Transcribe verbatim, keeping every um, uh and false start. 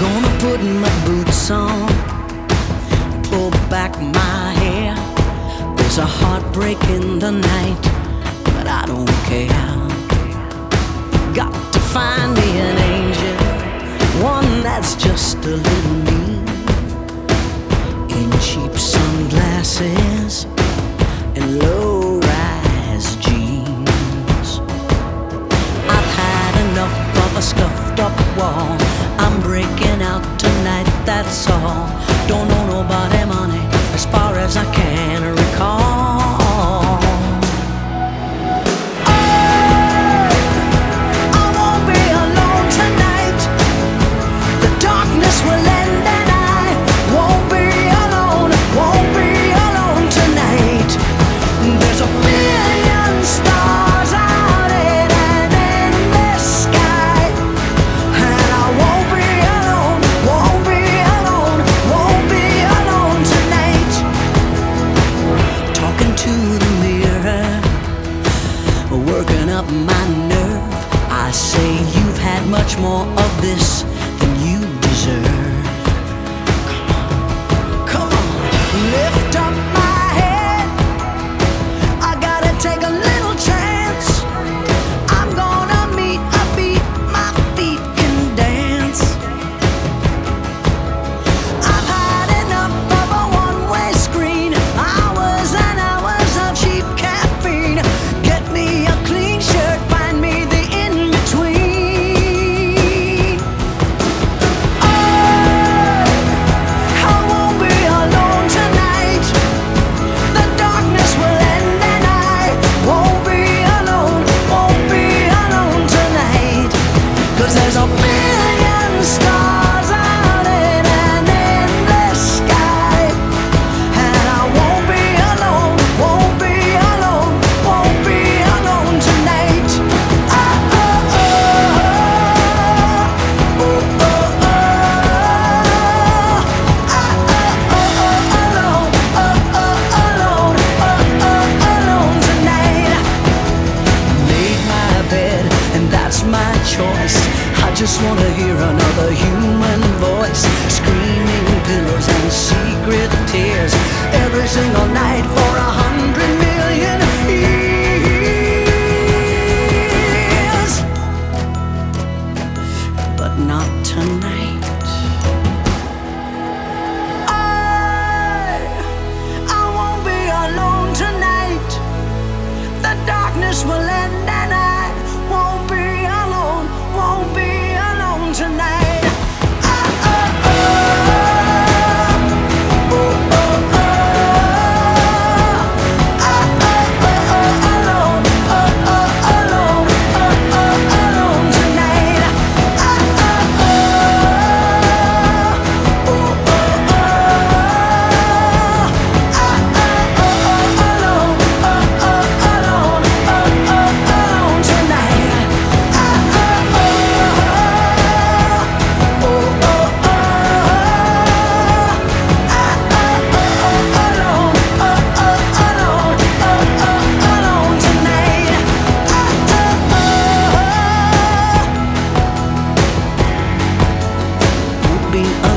Gonna put my boots on, pull back my hair. There's a heartbreak in the night, but I don't care. Got to find me an angel, one that's just a little mean, in cheap sunglasses and low-rise jeans. I've had enough of a scuffed up wall. I'm breaking out tonight, that's all. Don't owe nobody money as far as I can recall. Working up my nerve, I say you've had much more of this than you deserve. Come on, come on, lift up my head. I gotta take a little chance. I'm gonna meet a beat my feet can dance. I've had enough of a one-way screen, hours and hours of cheap caffeine. Get me a clean shirt, find me the in-between. Oh, I won't be alone tonight. The darkness will end and I won't be alone, won't be alone tonight. 'Cause there's a billion stars out in an endless sky, and I won't be alone, won't be alone, won't be alone tonight. Oh, oh, oh, oh, oh, oh, alone, oh, oh, alone, oh, oh, alone tonight. Made my bed, and that's my choice. I just wanna hear another human voice, screaming pillows and secret tears, every single night for a hundred million years. But not tonight. I, I won't be alone tonight. The darkness will end and I won't be alone, won't be alone tonight. Oh, oh, oh, oh, oh, oh. Oh, oh, oh, alone, oh, oh, alone, oh, oh, alone tonight. Oh, oh, oh, oh, oh, oh. Oh, oh, oh, alone, oh, oh, alone, oh, oh, alone tonight. Oh, oh, oh, oh, oh, oh, oh. Alone, oh, oh, alone, oh, oh, alone tonight. Oh, oh, oh. Won't be